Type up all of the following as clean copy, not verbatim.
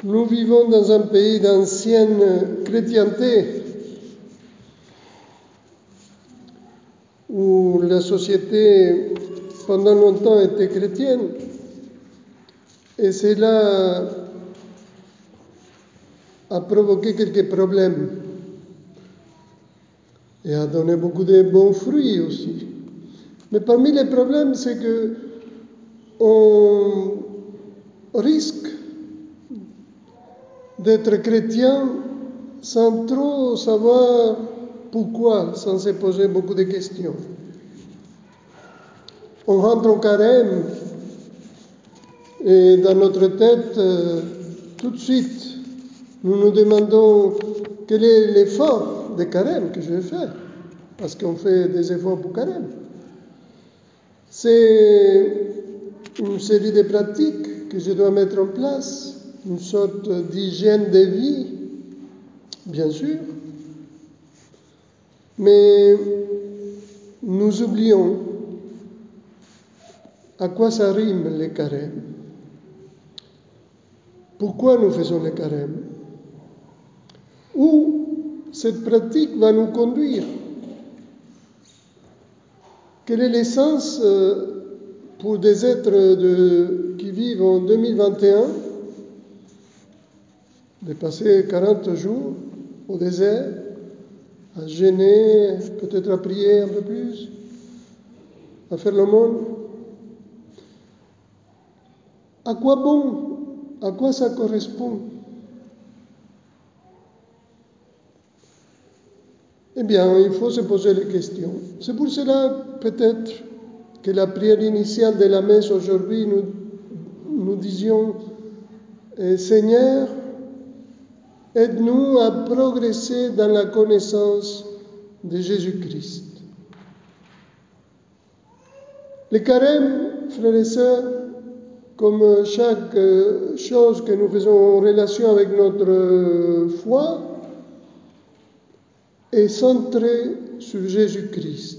Nous vivons dans un pays d'ancienne chrétienté où la société pendant longtemps était chrétienne et cela a provoqué quelques problèmes et a donné beaucoup de bons fruits aussi. Mais parmi les problèmes, c'est que on risque d'être chrétien sans trop savoir pourquoi, sans se poser beaucoup de questions. On rentre au carême et dans notre tête, tout de suite, nous nous demandons quel est l'effort de carême que je vais faire, parce qu'on fait des efforts pour carême. C'est une série de pratiques que je dois mettre en place, une sorte d'hygiène de vie, bien sûr, mais nous oublions à quoi ça rime le carême. Pourquoi nous faisons le carême? Où cette pratique va nous conduire? Quel est l'essence pour des êtres qui vivent en 2021 de passer 40 jours au désert, à jeûner, peut-être à prier un peu plus, à faire l'aumône? À quoi bon? À quoi ça correspond? Eh bien, il faut se poser les questions. C'est pour cela, peut-être, que la prière initiale de la messe aujourd'hui, nous disions Seigneur, aide-nous à progresser dans la connaissance de Jésus-Christ. Le carême, frères et sœurs, comme chaque chose que nous faisons en relation avec notre foi, est centré sur Jésus-Christ,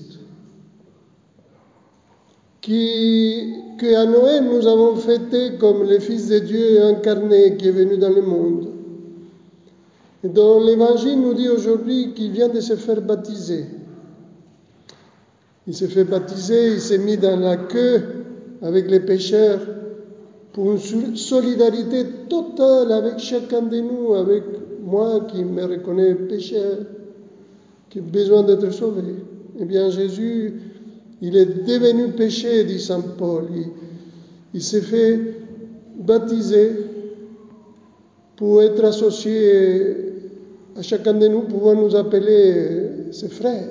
qu'à Noël nous avons fêté comme le Fils de Dieu incarné qui est venu dans le monde, et dont l'Évangile nous dit aujourd'hui qu'il vient de se faire baptiser. Il s'est fait baptiser, il s'est mis dans la queue avec les pécheurs pour une solidarité totale avec chacun de nous, avec moi qui me reconnais pécheur, qui a besoin d'être sauvé. Eh bien, Jésus, il est devenu péché, dit Saint Paul. Il s'est fait baptiser pour être associé à chacun de nous, pouvant nous appeler ses frères.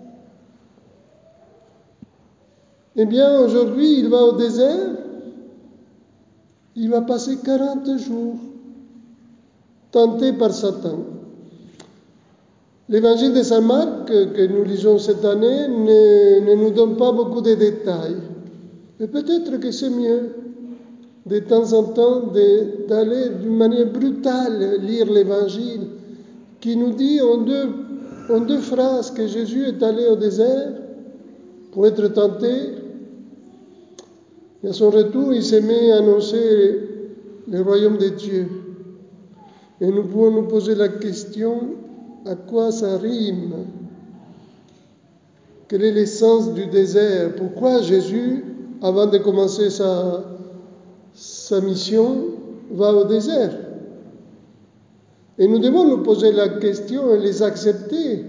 Eh bien, aujourd'hui, il va au désert, il va passer 40 jours, tenté par Satan. L'évangile de Saint Marc, que nous lisons cette année, ne nous donne pas beaucoup de détails. Mais peut-être que c'est mieux, de temps en temps, d'aller d'une manière brutale lire l'évangile, qui nous dit en deux phrases que Jésus est allé au désert pour être tenté. Et à son retour, il s'est mis à annoncer le royaume de Dieu. Et nous pouvons nous poser la question, à quoi ça rime? Quel est l'essence du désert? Pourquoi Jésus, avant de commencer sa mission, va au désert? Et nous devons nous poser la question et les accepter.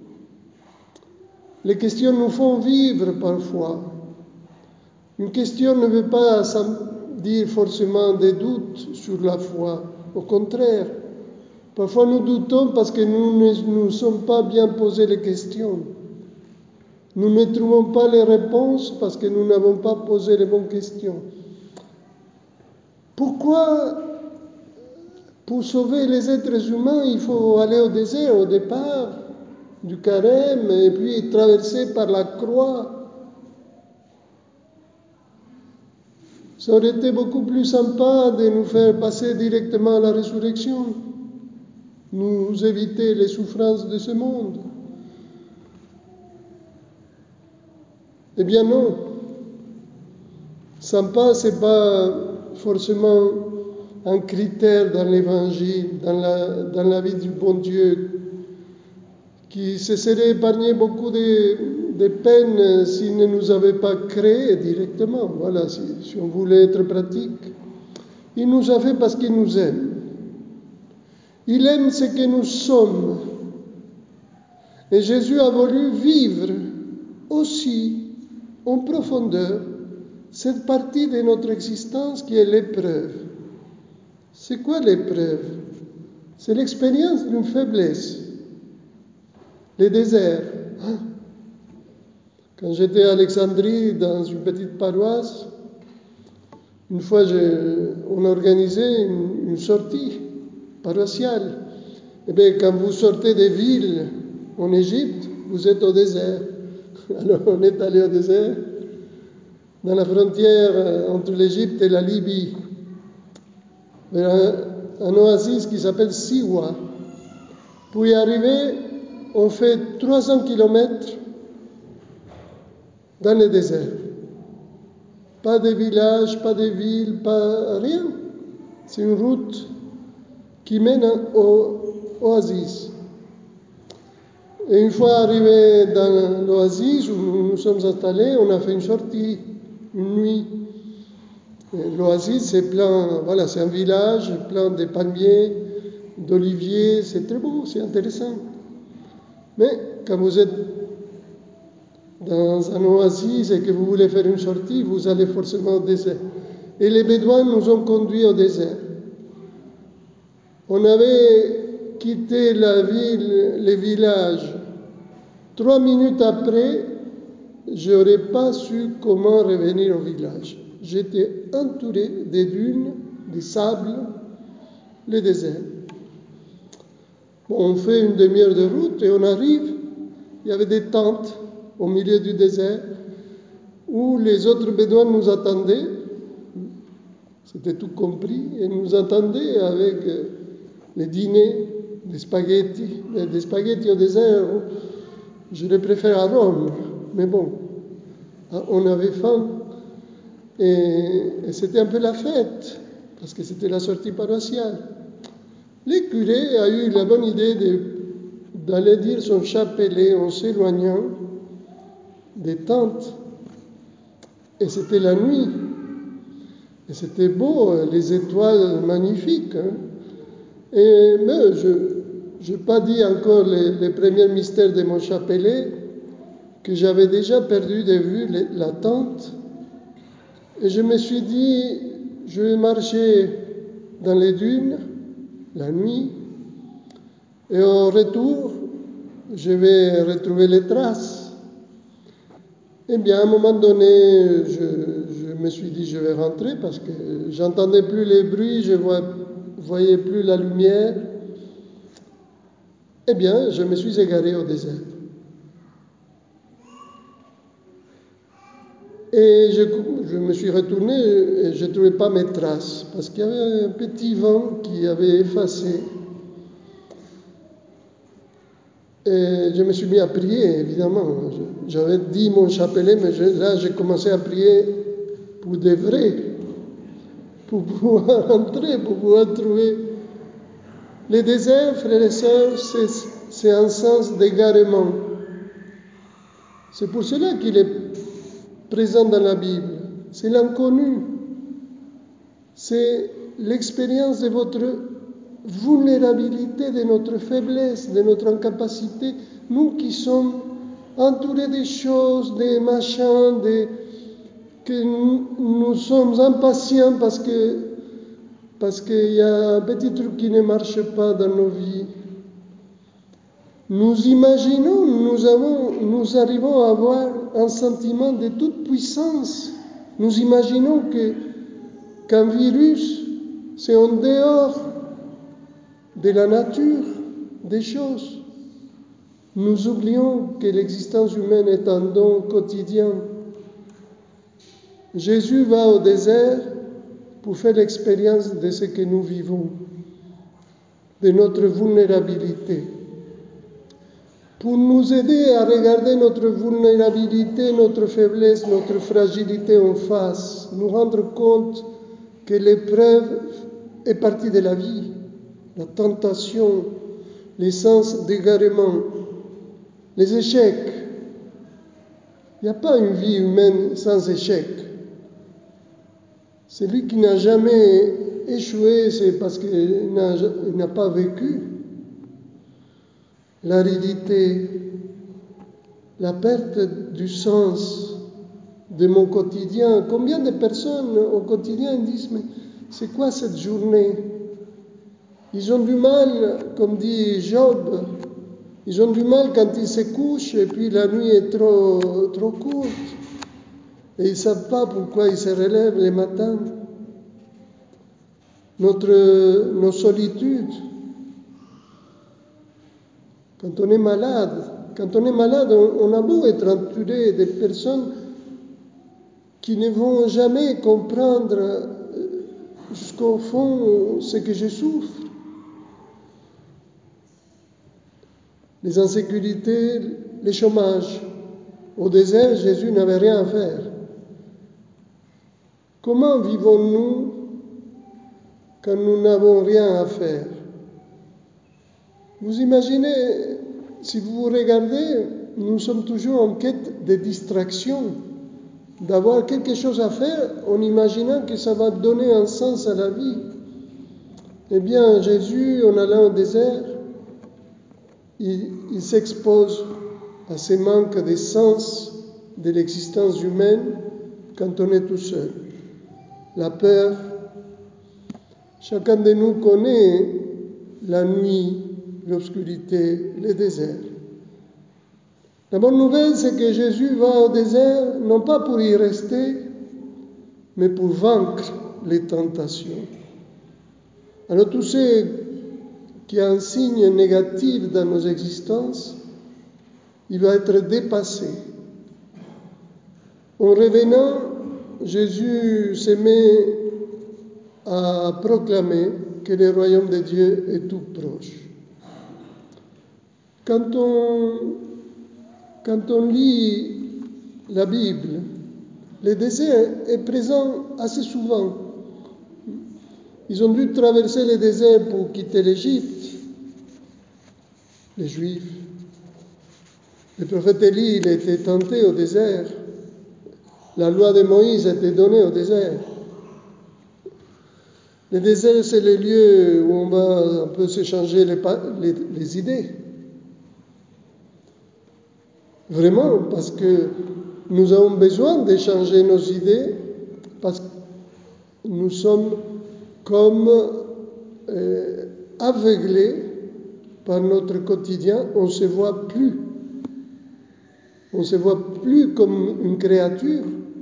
Les questions nous font vivre parfois. Une question ne veut pas dire forcément des doutes sur la foi. Au contraire, parfois nous doutons parce que nous ne nous sommes pas bien posé les questions. Nous ne trouvons pas les réponses parce que nous n'avons pas posé les bonnes questions. Pourquoi, pour sauver les êtres humains, il faut aller au désert au départ du carême et puis traverser par la croix? Ça aurait été beaucoup plus sympa de nous faire passer directement à la résurrection, nous éviter les souffrances de ce monde. Eh bien non, sympa, c'est pas forcément un critère dans l'Évangile, dans la vie du bon Dieu, qui se serait épargné beaucoup de peines s'il ne nous avait pas créés directement. Voilà, si on voulait être pratique. Il nous a fait parce qu'il nous aime. Il aime ce que nous sommes. Et Jésus a voulu vivre aussi en profondeur cette partie de notre existence qui est l'épreuve. C'est quoi l'épreuve? C'est l'expérience d'une faiblesse. Les déserts. Quand j'étais à Alexandrie, dans une petite paroisse, une fois on a organisé une sortie paroissiale. Eh bien, quand vous sortez des villes en Égypte, vous êtes au désert. Alors on est allé au désert, dans la frontière entre l'Égypte et la Libye, vers un oasis qui s'appelle Siwa. Pour y arriver, on fait 300 kilomètres dans le désert. Pas de village, pas de ville, pas rien. C'est une route qui mène au oasis. Et une fois arrivés dans l'oasis où nous nous sommes installés, on a fait une sortie, une nuit. L'oasis, c'est plein, voilà, c'est un village plein de palmiers, d'oliviers, c'est très beau, c'est intéressant. Mais quand vous êtes dans un oasis et que vous voulez faire une sortie, vous allez forcément au désert. Et les Bédouins nous ont conduits au désert. On avait quitté la ville, les villages. 3 minutes après, je n'aurais pas su comment revenir au village. J'étais entouré de dunes, de sable, le désert. Bon, on fait une demi-heure de route et on arrive. Il y avait des tentes au milieu du désert où les autres Bédouins nous attendaient. C'était tout compris. Et nous attendaient avec les dîners, des spaghettis. Des spaghettis au désert, je les préfère à Rome. Mais bon, on avait faim. Et c'était un peu la fête, parce que c'était la sortie paroissiale. Le curé a eu la bonne idée d'aller dire son chapelet en s'éloignant des tentes. Et c'était la nuit. Et c'était beau, les étoiles magnifiques. Mais je n'ai pas dit encore les premiers mystères de mon chapelet, que j'avais déjà perdu de vue la tente. Et je me suis dit, je vais marcher dans les dunes la nuit, et au retour, je vais retrouver les traces. Eh bien, à un moment donné, je me suis dit, je vais rentrer parce que j'entendais plus les bruits, je voyais plus la lumière. Eh bien, je me suis égaré au désert. Et je me suis retourné et je ne trouvais pas mes traces, parce qu'il y avait un petit vent qui avait effacé. Et je me suis mis à prier, évidemment. J'avais dit mon chapelet, mais là, j'ai commencé à prier pour de vrai, pour pouvoir rentrer, pour pouvoir trouver. Le désert, frères et sœurs, c'est un sens d'égarement. C'est pour cela qu'il est présent dans la Bible. C'est l'inconnu. C'est l'expérience de votre vulnérabilité, de notre faiblesse, de notre incapacité. Nous qui sommes entourés des choses, des machins, que nous sommes impatients parce qu'il y a un petit truc qui ne marche pas dans nos vies. Nous imaginons, nous arrivons à avoir un sentiment de toute puissance. Nous imaginons qu'un virus, c'est en dehors de la nature des choses. Nous oublions que l'existence humaine est un don quotidien. Jésus va au désert pour faire l'expérience de ce que nous vivons, de notre vulnérabilité. Pour nous aider à regarder notre vulnérabilité, notre faiblesse, notre fragilité en face, nous rendre compte que l'épreuve est partie de la vie. La tentation, les sens d'égarement, les échecs. Il n'y a pas une vie humaine sans échec. Celui qui n'a jamais échoué, c'est parce qu'il n'a pas vécu. L'aridité, la perte du sens de mon quotidien. Combien de personnes au quotidien disent, mais c'est quoi cette journée? Ils ont du mal, comme dit Job, ils ont du mal quand ils se couchent et puis la nuit est trop courte. Et ils ne savent pas pourquoi ils se relèvent les matins. Nos solitudes. Quand on est malade, on a beau être entouré de personnes qui ne vont jamais comprendre jusqu'au fond ce que je souffre. Les insécurités, les chômages. Au désert, Jésus n'avait rien à faire. Comment vivons-nous quand nous n'avons rien à faire? Vous imaginez, si vous regardez, nous sommes toujours en quête de distraction, d'avoir quelque chose à faire en imaginant que ça va donner un sens à la vie. Eh bien, Jésus, en allant au désert, il s'expose à ces manques de sens de l'existence humaine quand on est tout seul. La peur, chacun de nous connaît la nuit, l'obscurité, le désert. La bonne nouvelle, c'est que Jésus va au désert, non pas pour y rester, mais pour vaincre les tentations. Alors tout ce qui est un signe négatif dans nos existences, il va être dépassé. En revenant, Jésus se met à proclamer que le royaume de Dieu est tout proche. Quand on lit la Bible, le désert est présent assez souvent. Ils ont dû traverser le désert pour quitter l'Égypte, les Juifs. Le prophète Élie, il était tenté au désert. La loi de Moïse a été donnée au désert. Le désert, c'est le lieu où on va un peu s'échanger les idées. Vraiment, parce que nous avons besoin d'échanger nos idées, parce que nous sommes comme aveuglés par notre quotidien, on ne se voit plus. On ne se voit plus comme une créature.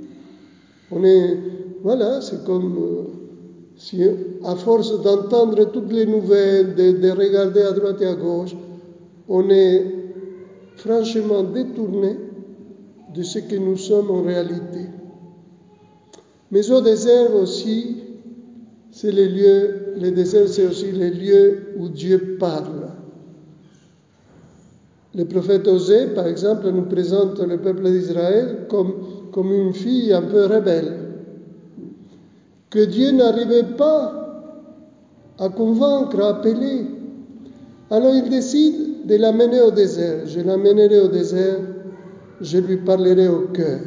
C'est comme si, à force d'entendre toutes les nouvelles, de regarder à droite et à gauche, on est franchement détourné de ce que nous sommes en réalité. Mais au désert aussi, le désert c'est aussi le lieu où Dieu parle. Le prophète Osée, par exemple, nous présente le peuple d'Israël comme une fille un peu rebelle, que Dieu n'arrivait pas à convaincre, à appeler. Alors il décide de l'amener au désert. Je l'amènerai au désert, je lui parlerai au cœur.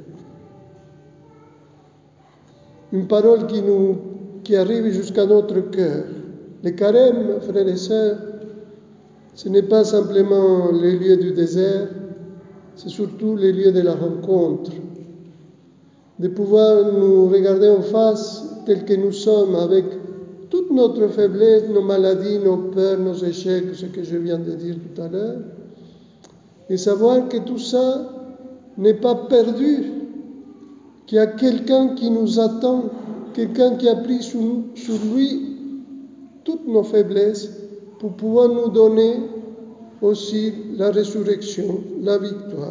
Une parole qui arrive jusqu'à notre cœur. Le carême, frères et sœurs, ce n'est pas simplement le lieu du désert, c'est surtout le lieu de la rencontre. De pouvoir nous regarder en face tel que nous sommes, avec toute notre faiblesse, nos maladies, nos peurs, nos échecs, ce que je viens de dire tout à l'heure, et savoir que tout ça n'est pas perdu, qu'il y a quelqu'un qui nous attend, quelqu'un qui a pris sur lui toutes nos faiblesses pour pouvoir nous donner aussi la résurrection, la victoire.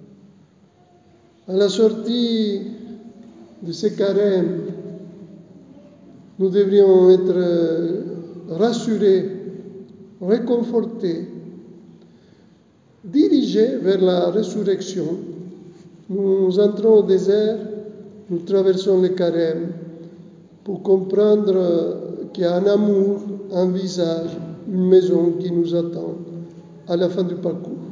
À la sortie de ce carême, nous devrions être rassurés, réconfortés, dirigés vers la résurrection. Nous entrons au désert, nous traversons le carême pour comprendre qui a un amour, un visage, une maison qui nous attend à la fin du parcours.